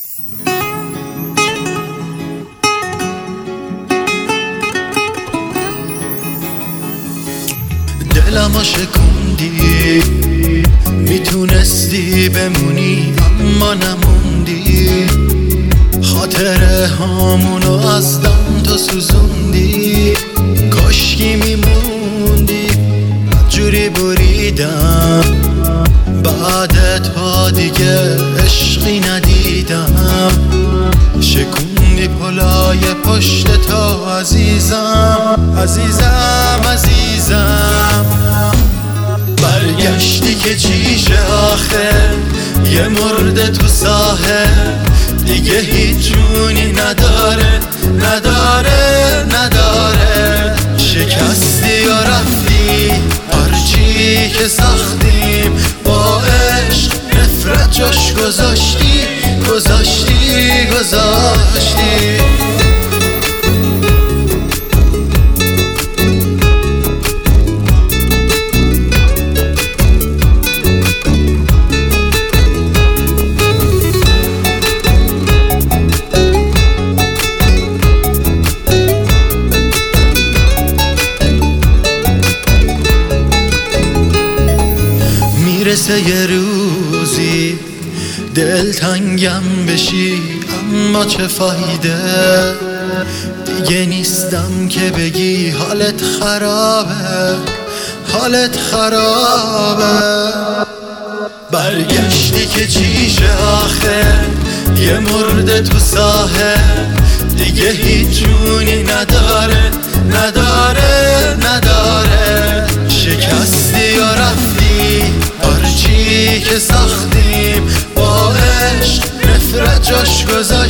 دلمو شکوندی، میتونستی بمونی اما نموندی. خاطره هامونو از دم تو سوزوندی، کاشکی میموندی. جوری بریدم بعد تا دیگه عشقی ندیدم. شکوندی پلای پشت تو عزیزم، عزیزم عزیزم. برگشتی که چیشه آخه، یه مرده تو ساحل دیگه هیچ جونی نداره نداره نداره. شکستی و رفتی هرچی که ساختیم با عشق، نفرت جاش گذاشتی گذاشتی گذاشتی. میرسه یه روزی دلتنگم بشی، اما چه فایده. دیگه نیستم که بگی حالت خرابه، حالت خرابه. برگشتی که چیشه آخه، یه مرده تو ساحل دیگه هیچ جونی نداره نداره نداره. شکستی و رفتی هرچی که ساختیم با عشق، نفرت جاش گذاشتی